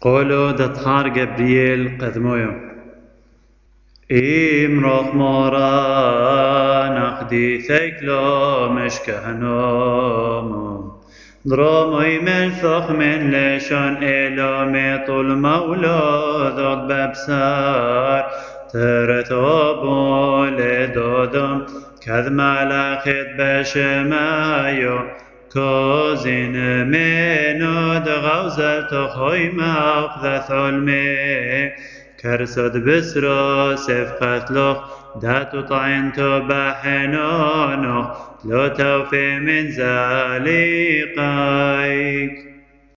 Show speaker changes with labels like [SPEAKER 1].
[SPEAKER 1] قولوا دطهار جبريل قدمويو روح مورا نقدي ثيكلو مش كهنوم درومي من ثخ من لشان إلومي طول مولود ببسار ترتوبو لدودم كذ ملاخت بشمايو كوزين منو دغوزل تخوي ماخذ ثلمي كرسد بسرو سيف قتلوخ داتو طعنتو بحنونو لو توفي من زاليقايك